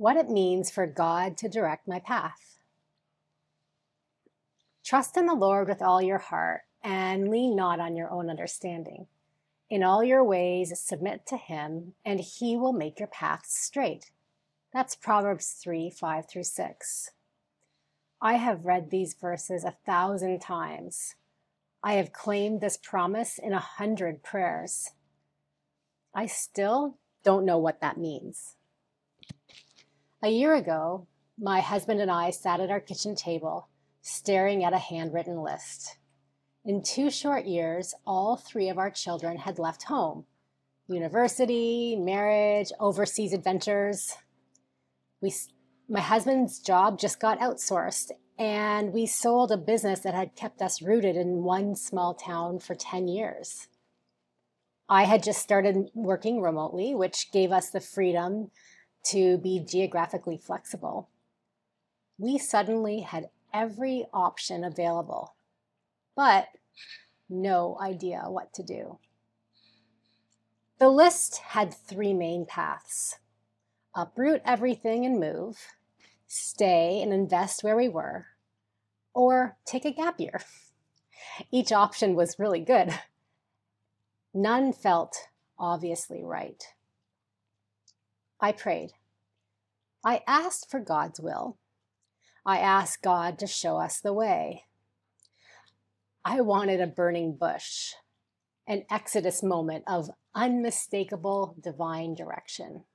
what it means for God to direct my path. Trust in the Lord with all your heart and lean not on your own understanding. In all your ways, submit to him, and he will make your paths straight. That's Proverbs 3, 5 through 6. I have read these verses 1,000 times. I have claimed this promise in 100 prayers. I still don't know what that means. A year ago, my husband and I sat at our kitchen table, staring at a handwritten list. In 2 short years, all 3 of our children had left home. University, marriage, overseas adventures. My husband's job just got outsourced, and we sold a business that had kept us rooted in one small town for 10 years. I had just started working remotely, which gave us the freedom to be geographically flexible. We suddenly had every option available, but no idea what to do. The list had 3 main paths: uproot everything and move, stay and invest where we were, or take a gap year. Each option was really good. None felt obviously right. I prayed. I asked for God's will. I asked God to show us the way. I wanted a burning bush, an Exodus moment of unmistakable divine direction.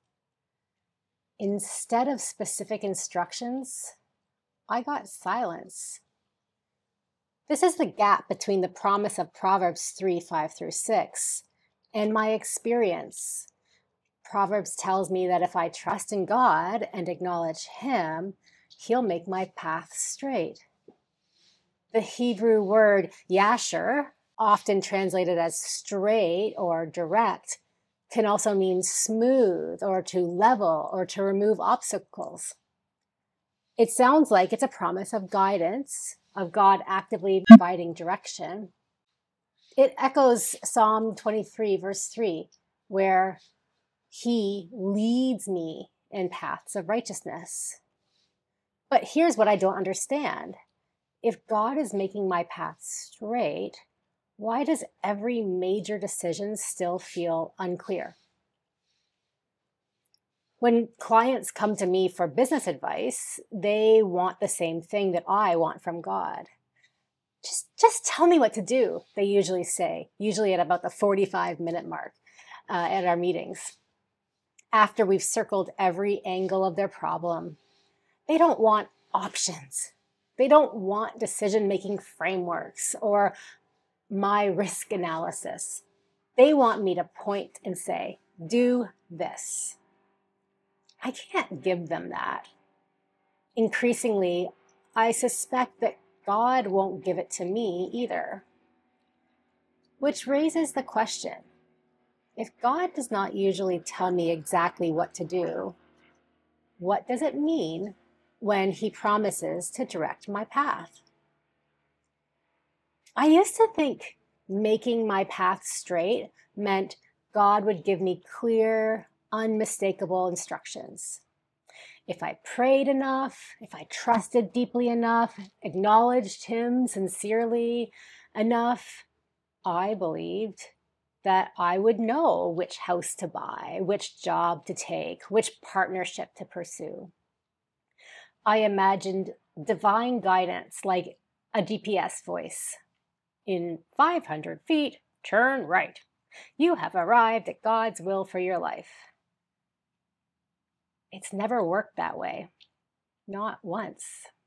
Instead of specific instructions, I got silence. This is the gap between the promise of Proverbs 3, 5 through 6 and my experience. Proverbs tells me that if I trust in God and acknowledge him, he'll make my path straight. The Hebrew word yasher, often translated as straight or direct, can also mean smooth or to level or to remove obstacles. It sounds like it's a promise of guidance, of God actively providing direction. It echoes Psalm 23, verse 3, where he leads me in paths of righteousness. But here's what I don't understand. If God is making my path straight, why does every major decision still feel unclear? When clients come to me for business advice, they want the same thing that I want from God. Just tell me what to do, they usually say, usually at about the 45-minute mark at our meetings. After we've circled every angle of their problem, they don't want options. They don't want decision-making frameworks or my risk analysis. They want me to point and say, do this. I can't give them that. Increasingly, I suspect that God won't give it to me either. Which raises the question, if God does not usually tell me exactly what to do, what does it mean when he promises to direct my path? I used to think making my path straight meant God would give me clear, unmistakable instructions. If I prayed enough, if I trusted deeply enough, acknowledged him sincerely enough, I believed that I would know which house to buy, which job to take, which partnership to pursue. I imagined divine guidance like a GPS voice. In 500 feet, turn right. You have arrived at God's will for your life. It's never worked that way. Not once.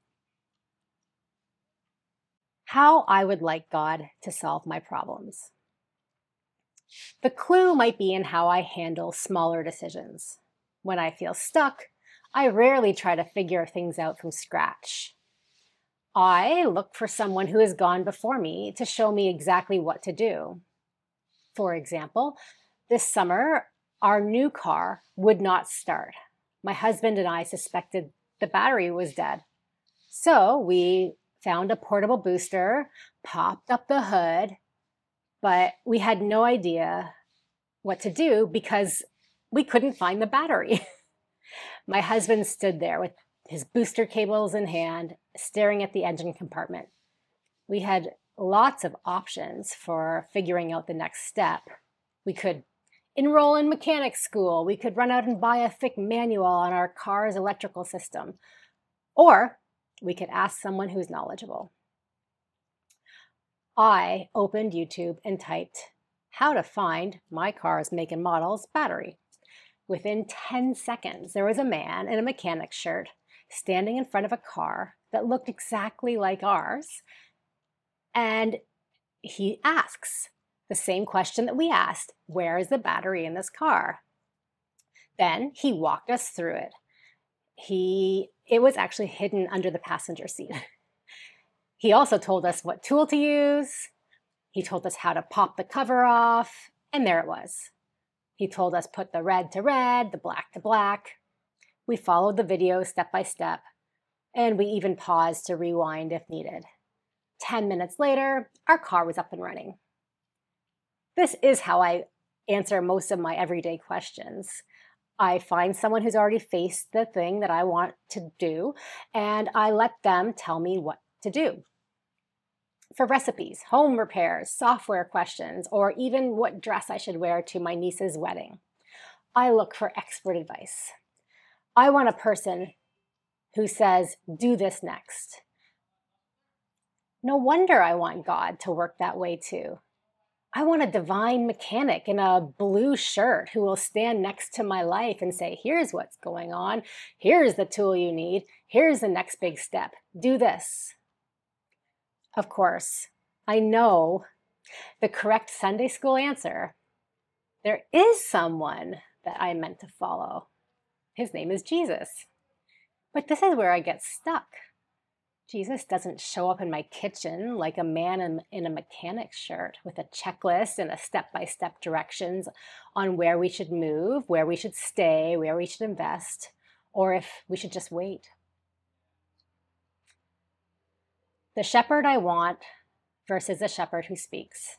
How I would like God to solve my problems. The clue might be in how I handle smaller decisions. When I feel stuck, I rarely try to figure things out from scratch. I look for someone who has gone before me to show me exactly what to do. For example, this summer, our new car would not start. My husband and I suspected the battery was dead. So we found a portable booster, popped up the hood, but we had no idea what to do because we couldn't find the battery. My husband stood there with his booster cables in hand, staring at the engine compartment. We had lots of options for figuring out the next step. We could enroll in mechanic school. We could run out and buy a thick manual on our car's electrical system. Or we could ask someone who's knowledgeable. I opened YouTube and typed how to find my car's make and model's battery. Within 10 seconds, there was a man in a mechanic's shirt standing in front of a car that looked exactly like ours. And he asks the same question that we asked: where is the battery in this car? Then he walked us through it. It was actually hidden under the passenger seat. He also told us what tool to use. He told us how to pop the cover off, and there it was. He told us put the red to red, the black to black. We followed the video step by step, and we even paused to rewind if needed. 10 minutes later, our car was up and running. This is how I answer most of my everyday questions. I find someone who's already faced the thing that I want to do, and I let them tell me what to do. For recipes, home repairs, software questions, or even what dress I should wear to my niece's wedding, I look for expert advice. I want a person who says, do this next. No wonder I want God to work that way too. I want a divine mechanic in a blue shirt who will stand next to my life and say, here's what's going on. Here's the tool you need. Here's the next big step. Do this. Of course, I know the correct Sunday school answer. There is someone that I meant to follow. His name is Jesus. But this is where I get stuck. Jesus doesn't show up in my kitchen like a man in a mechanic's shirt with a checklist and a step-by-step directions on where we should move, where we should stay, where we should invest, or if we should just wait. The shepherd I want versus the shepherd who speaks.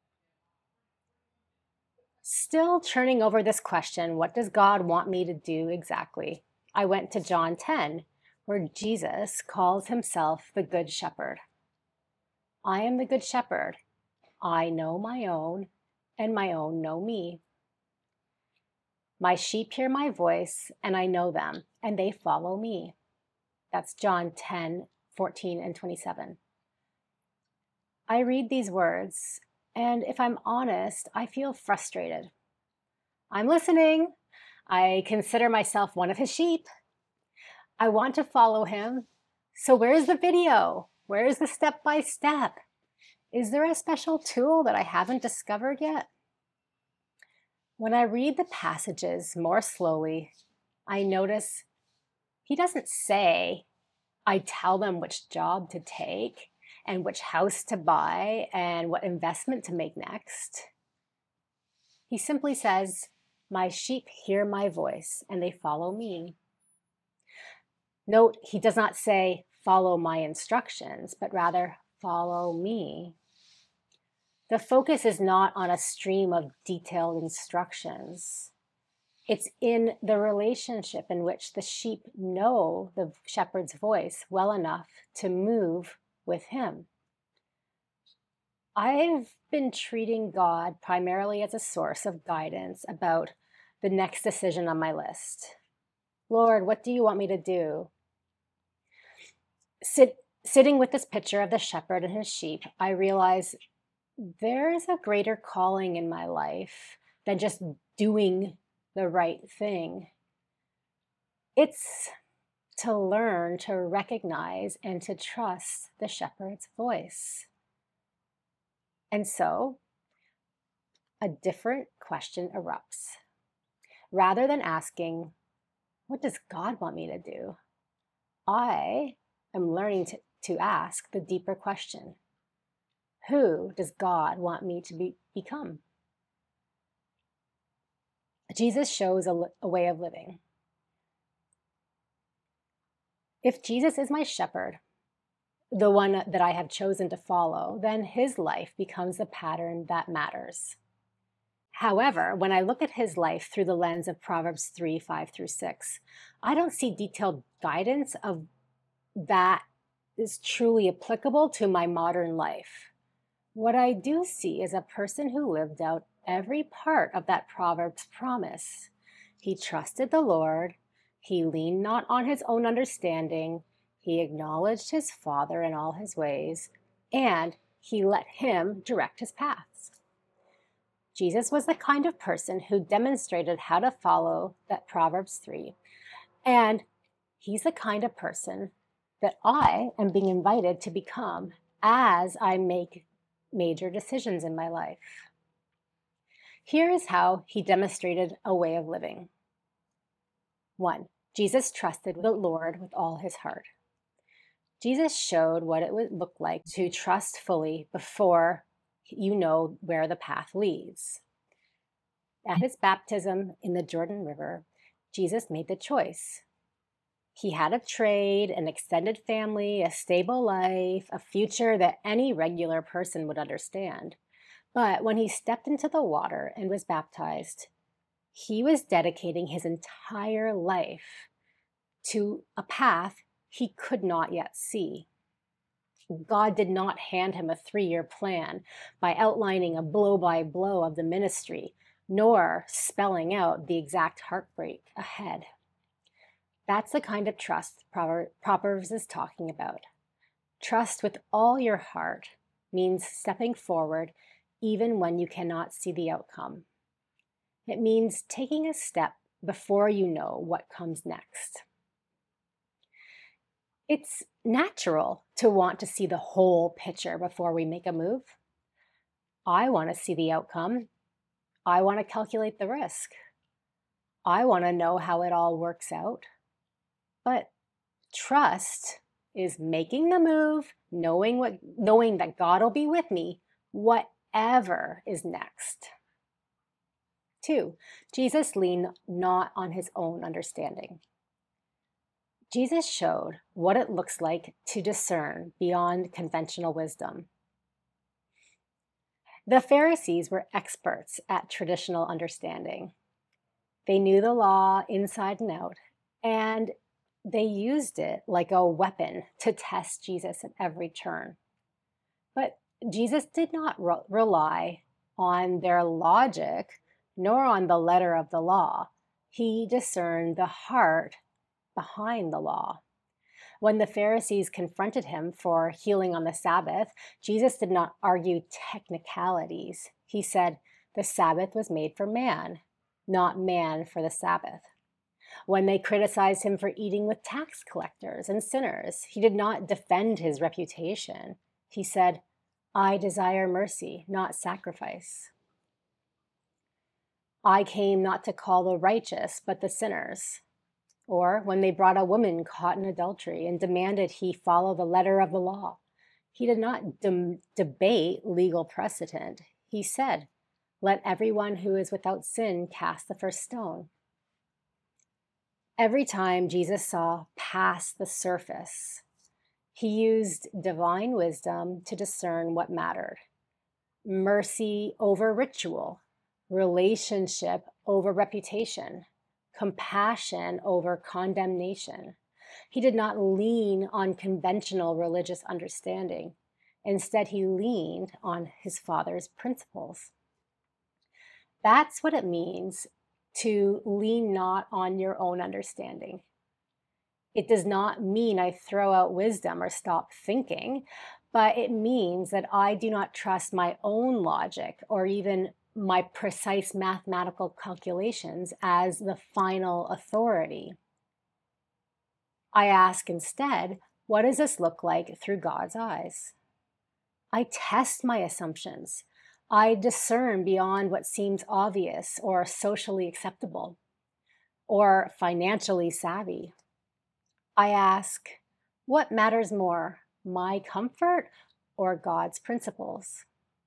Still churning over this question, what does God want me to do exactly? I went to John 10, where Jesus calls himself the Good Shepherd. I am the Good Shepherd. I know my own, and my own know me. My sheep hear my voice, and I know them, and they follow me. That's John 10, 14 and 27. I read these words, and if I'm honest, I feel frustrated. I'm listening. I consider myself one of his sheep. I want to follow him. So where's the video? Where's the step-by-step? Is there a special tool that I haven't discovered yet? When I read the passages more slowly, I notice he doesn't say, I tell them which job to take and which house to buy and what investment to make next. He simply says, my sheep hear my voice and they follow me. Note, he does not say, follow my instructions, but rather, follow me. The focus is not on a stream of detailed instructions. It's in the relationship in which the sheep know the shepherd's voice well enough to move with him. I've been treating God primarily as a source of guidance about the next decision on my list. Lord, what do you want me to do? Sitting with this picture of the shepherd and his sheep, I realize there is a greater calling in my life than just doing the right thing. It's to learn to recognize and to trust the shepherd's voice. And so, a different question erupts. Rather than asking, what does God want me to do? I am learning to ask the deeper question. Who does God want me to become? Jesus shows a way of living. If Jesus is my shepherd, the one that I have chosen to follow, then his life becomes the pattern that matters. However, when I look at his life through the lens of Proverbs 3, 5 through 6, I don't see detailed guidance of that is truly applicable to my modern life. What I do see is a person who lived out every part of that Proverbs promise. He trusted the Lord, he leaned not on his own understanding, he acknowledged his Father in all his ways, and he let him direct his paths. Jesus was the kind of person who demonstrated how to follow that Proverbs 3, and he's the kind of person that I am being invited to become as I make major decisions in my life. Here is how he demonstrated a way of living. 1. Jesus trusted the Lord with all his heart. Jesus showed what it would look like to trust fully before you know where the path leads. At his baptism in the Jordan River, Jesus made the choice. He had a trade, an extended family, a stable life, a future that any regular person would understand. But when he stepped into the water and was baptized, he was dedicating his entire life to a path he could not yet see. God did not hand him a 3-year plan by outlining a blow-by-blow of the ministry, nor spelling out the exact heartbreak ahead. That's the kind of trust Proverbs is talking about. Trust with all your heart means stepping forward even when you cannot see the outcome. It means taking a step before you know what comes next. It's natural to want to see the whole picture before we make a move. I want to see the outcome. I want to calculate the risk. I want to know how it all works out. But trust is making the move, knowing that God will be with me, whatever is next. 2, Jesus leaned not on his own understanding. Jesus showed what it looks like to discern beyond conventional wisdom. The Pharisees were experts at traditional understanding. They knew the law inside and out, and they used it like a weapon to test Jesus at every turn. But Jesus did not rely on their logic nor on the letter of the law. He discerned the heart behind the law. When the Pharisees confronted him for healing on the Sabbath, Jesus did not argue technicalities. He said, the Sabbath was made for man, not man for the Sabbath. When they criticized him for eating with tax collectors and sinners, he did not defend his reputation. He said, I desire mercy, not sacrifice. I came not to call the righteous, but the sinners. Or when they brought a woman caught in adultery and demanded he follow the letter of the law, he did not debate legal precedent. He said, let everyone who is without sin cast the first stone. Every time Jesus saw past the surface, he used divine wisdom to discern what mattered. Mercy over ritual, relationship over reputation, compassion over condemnation. He did not lean on conventional religious understanding. Instead, he leaned on his Father's principles. That's what it means to lean not on your own understanding. It does not mean I throw out wisdom or stop thinking, but it means that I do not trust my own logic or even my precise mathematical calculations as the final authority. I ask instead, what does this look like through God's eyes? I test my assumptions. I discern beyond what seems obvious or socially acceptable or financially savvy. I ask, what matters more, my comfort or God's principles?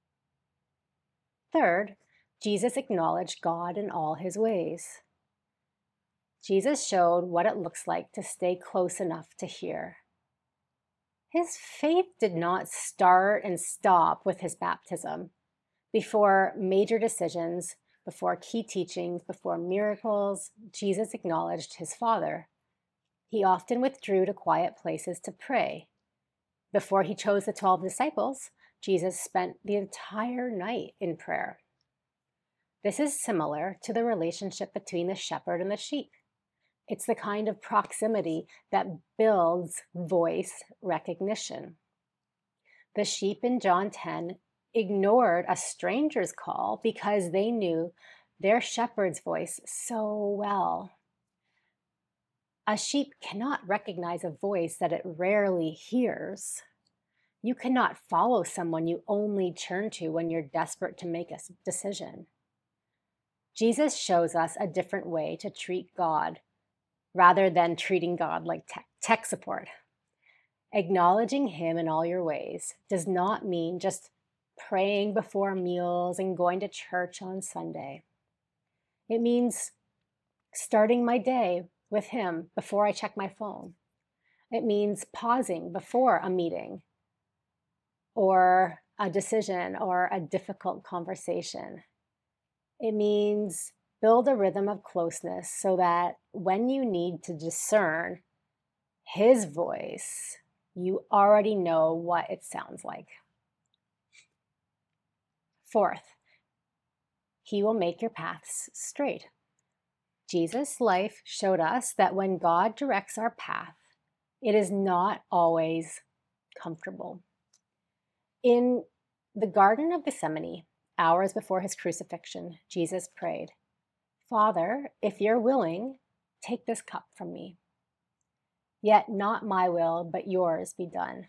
Third, Jesus acknowledged God in all his ways. Jesus showed what it looks like to stay close enough to hear. His faith did not start and stop with his baptism. Before major decisions, before key teachings, before miracles, Jesus acknowledged his Father. He often withdrew to quiet places to pray. Before he chose the 12 disciples, Jesus spent the entire night in prayer. This is similar to the relationship between the shepherd and the sheep. It's the kind of proximity that builds voice recognition. The sheep in John 10 ignored a stranger's call because they knew their shepherd's voice so well. A sheep cannot recognize a voice that it rarely hears. You cannot follow someone you only turn to when you're desperate to make a decision. Jesus shows us a different way to treat God rather than treating God like tech support. Acknowledging him in all your ways does not mean just praying before meals and going to church on Sunday. It means starting my day with him before I check my phone. It means pausing before a meeting or a decision or a difficult conversation. It means build a rhythm of closeness so that when you need to discern his voice, you already know what it sounds like. Fourth, he will make your paths straight. Jesus' life showed us that when God directs our path, it is not always comfortable. In the Garden of Gethsemane, hours before his crucifixion, Jesus prayed, "Father, if you're willing, take this cup from me. Yet not my will, but yours be done."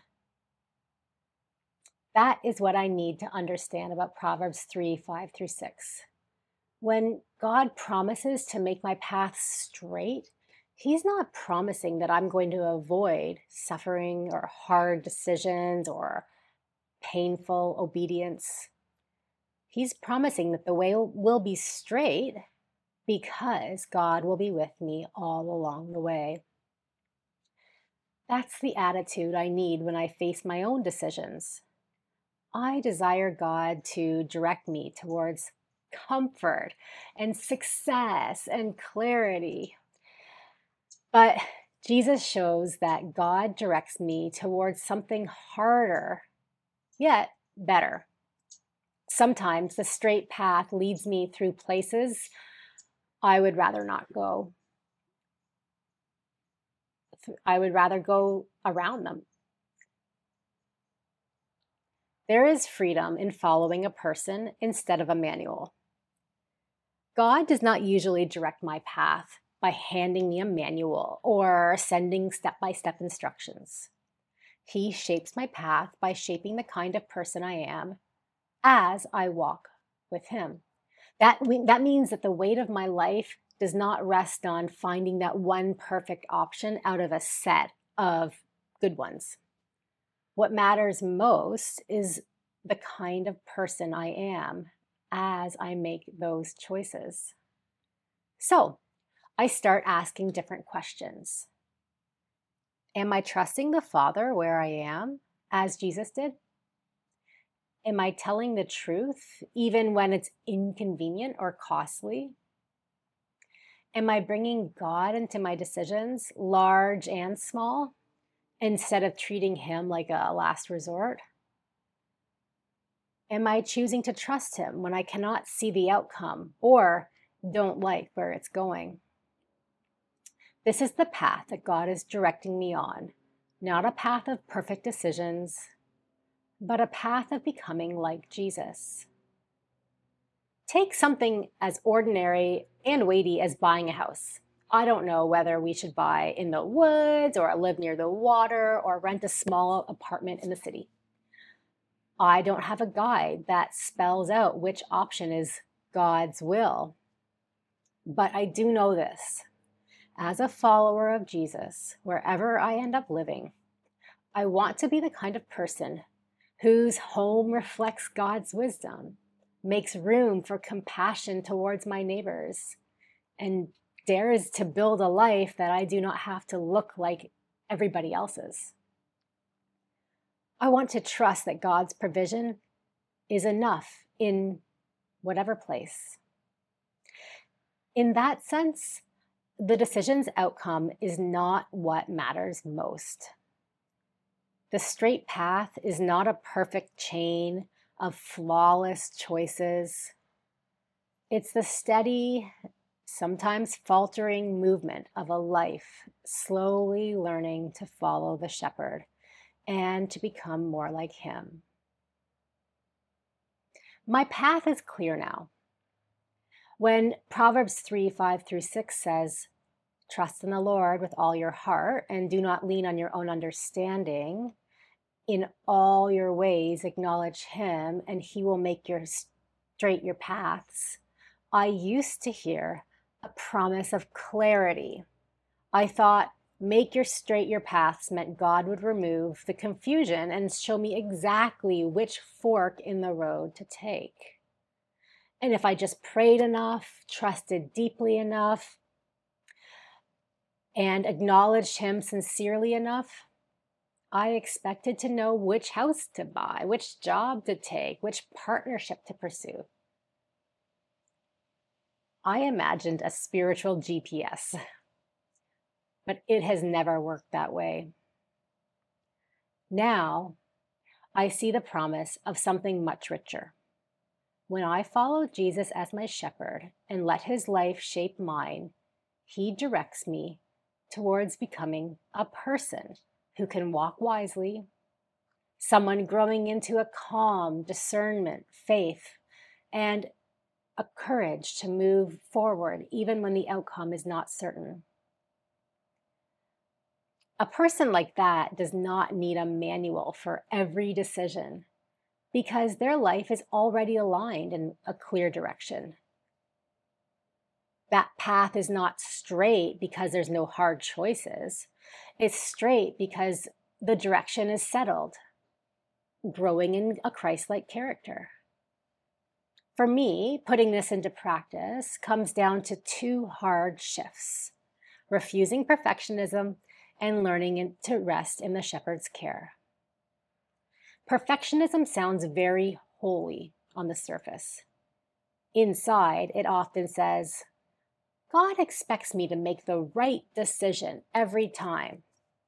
That is what I need to understand about Proverbs 3, 5 through 6. When God promises to make my path straight, he's not promising that I'm going to avoid suffering or hard decisions or painful obedience. He's promising that the way will be straight because God will be with me all along the way. That's the attitude I need when I face my own decisions. I desire God to direct me towards comfort and success and clarity. But Jesus shows that God directs me towards something harder, yet better. Sometimes the straight path leads me through places I would rather not go. I would rather go around them. There is freedom in following a person instead of a manual. God does not usually direct my path by handing me a manual or sending step-by-step instructions. He shapes my path by shaping the kind of person I am as I walk with him. That means that the weight of my life does not rest on finding that one perfect option out of a set of good ones. What matters most is the kind of person I am as I make those choices. So I start asking different questions. Am I trusting the Father where I am, as Jesus did? Am I telling the truth, even when it's inconvenient or costly? Am I bringing God into my decisions, large and small, instead of treating him like a last resort? Am I choosing to trust him when I cannot see the outcome or don't like where it's going? This is the path that God is directing me on, not a path of perfect decisions, but a path of becoming like Jesus. Take something as ordinary and weighty as buying a house. I don't know whether we should buy in the woods or live near the water or rent a small apartment in the city. I don't have a guide that spells out which option is God's will. But I do know this. As a follower of Jesus, wherever I end up living, I want to be the kind of person whose home reflects God's wisdom, makes room for compassion towards my neighbors, and dares to build a life that I do not have to look like everybody else's. I want to trust that God's provision is enough in whatever place. In that sense, the decision's outcome is not what matters most. The straight path is not a perfect chain of flawless choices. It's the steady, sometimes faltering movement of a life slowly learning to follow the shepherd and to become more like him. My path is clear now. When Proverbs 3:5-6 says, "Trust in the Lord with all your heart and do not lean on your own understanding. In all your ways acknowledge him and he will make straight your paths," I used to hear a promise of clarity. I thought make straight your paths meant God would remove the confusion and show me exactly which fork in the road to take. And if I just prayed enough, trusted deeply enough, and acknowledged him sincerely enough, I expected to know which house to buy, which job to take, which partnership to pursue. I imagined a spiritual GPS, but it has never worked that way. Now, I see the promise of something much richer. When I follow Jesus as my shepherd and let his life shape mine, he directs me towards becoming a person who can walk wisely, someone growing into a calm discernment, faith, and a courage to move forward even when the outcome is not certain. A person like that does not need a manual for every decision because their life is already aligned in a clear direction. That path is not straight because there's no hard choices. It's straight because the direction is settled, growing in a Christ-like character. For me, putting this into practice comes down to two hard shifts: refusing perfectionism and learning to rest in the shepherd's care. Perfectionism sounds very holy on the surface. Inside, it often says, God expects me to make the right decision every time.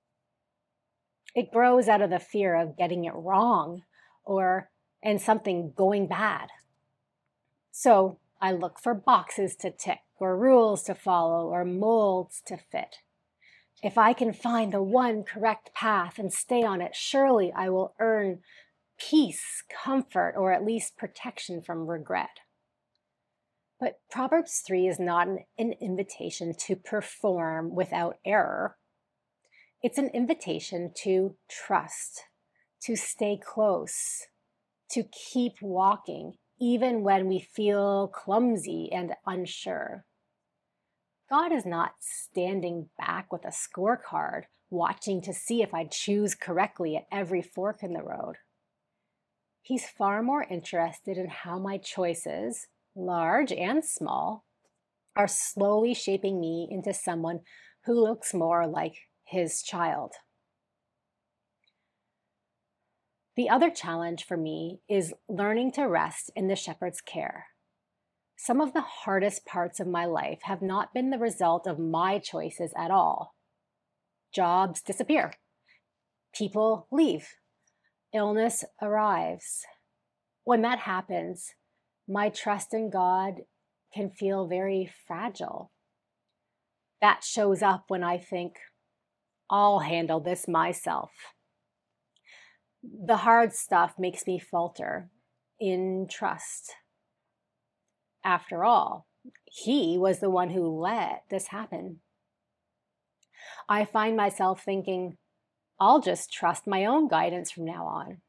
It grows out of the fear of getting it wrong and something going bad. So I look for boxes to tick or rules to follow or molds to fit. If I can find the one correct path and stay on it, surely I will earn peace, comfort, or at least protection from regret. But Proverbs 3 is not an invitation to perform without error. It's an invitation to trust, to stay close, to keep walking, even when we feel clumsy and unsure. God is not standing back with a scorecard, watching to see if I choose correctly at every fork in the road. He's far more interested in how my choices, large and small, are slowly shaping me into someone who looks more like his child. The other challenge for me is learning to rest in the shepherd's care. Some of the hardest parts of my life have not been the result of my choices at all. Jobs disappear. People leave. Illness arrives. When that happens, my trust in God can feel very fragile. That shows up when I think, I'll handle this myself. The hard stuff makes me falter in trust. After all, he was the one who let this happen. I find myself thinking, I'll just trust my own guidance from now on.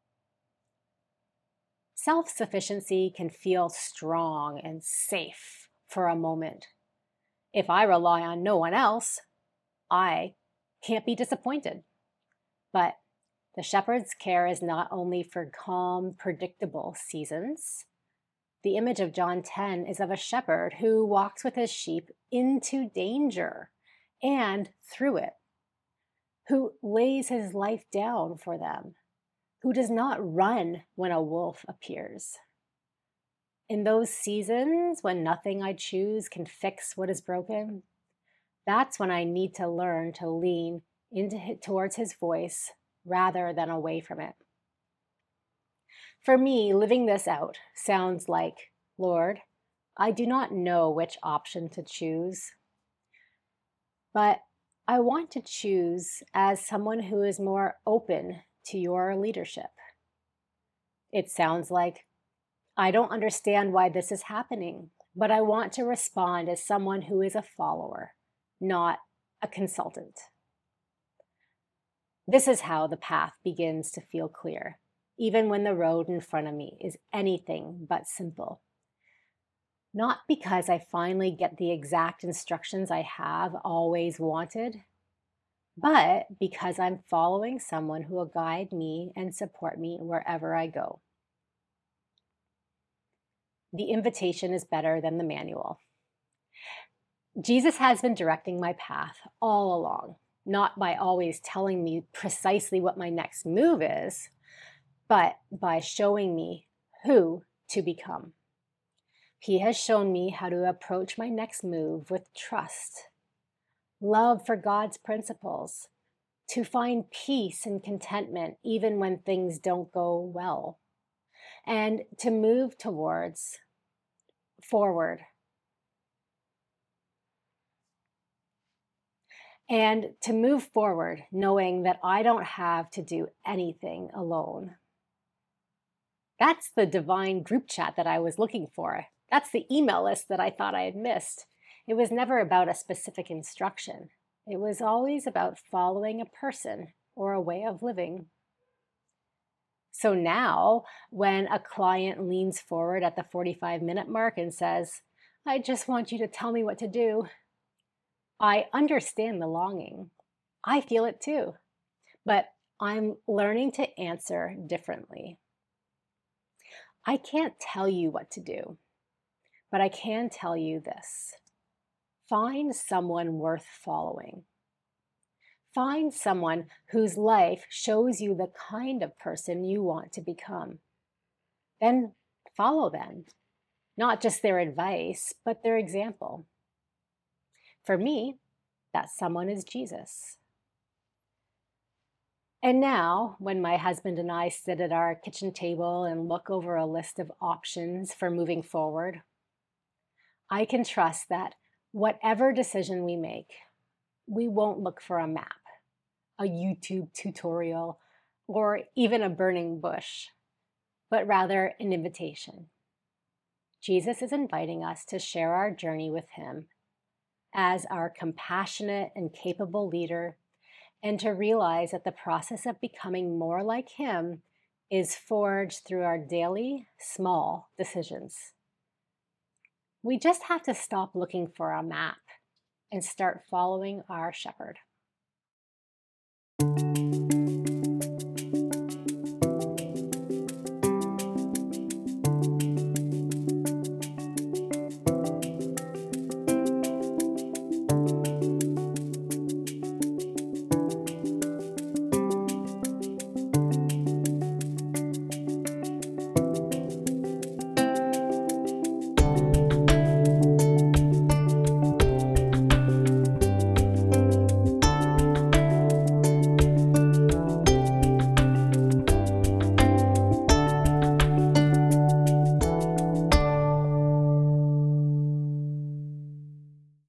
Self-sufficiency can feel strong and safe for a moment. If I rely on no one else, I can't be disappointed. But the shepherd's care is not only for calm, predictable seasons. The image of John 10 is of a shepherd who walks with his sheep into danger and through it, who lays his life down for them, who does not run when a wolf appears. In those seasons when nothing I choose can fix what is broken, that's when I need to learn to lean towards his voice rather than away from it. For me, living this out sounds like, Lord, I do not know which option to choose, but I want to choose as someone who is more open to your leadership. It sounds like, I don't understand why this is happening, but I want to respond as someone who is a follower, not a consultant. This is how the path begins to feel clear, even when the road in front of me is anything but simple. Not because I finally get the exact instructions I have always wanted, but because I'm following someone who will guide me and support me wherever I go. The invitation is better than the manual. Jesus has been directing my path all along, not by always telling me precisely what my next move is, but by showing me who to become. He has shown me how to approach my next move with trust, love for God's principles, to find peace and contentment even when things don't go well, and to move forward. And to move forward knowing that I don't have to do anything alone. That's the divine group chat that I was looking for. That's the email list that I thought I had missed. It was never about a specific instruction. It was always about following a person or a way of living. So now, when a client leans forward at the 45-minute mark and says, I just want you to tell me what to do, I understand the longing. I feel it too. But I'm learning to answer differently. I can't tell you what to do, but I can tell you this. Find someone worth following. Find someone whose life shows you the kind of person you want to become. Then follow them, not just their advice, but their example. For me, that someone is Jesus. And now, when my husband and I sit at our kitchen table and look over a list of options for moving forward, I can trust that whatever decision we make, we won't look for a map, a YouTube tutorial, or even a burning bush, but rather an invitation. Jesus is inviting us to share our journey with him as our compassionate and capable leader, and to realize that the process of becoming more like him is forged through our daily, small decisions. We just have to stop looking for a map and start following our shepherd.